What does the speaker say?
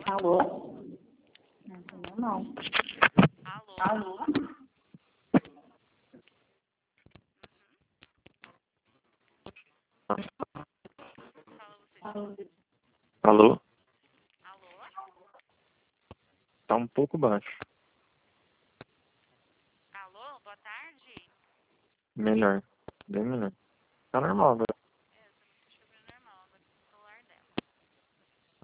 Alô? Não entendeu, não. Alô? Alô? Fala você. Alô? Alô? Tá um pouco baixo. Alô? Boa tarde. Melhor. Bem melhor. Tá normal agora.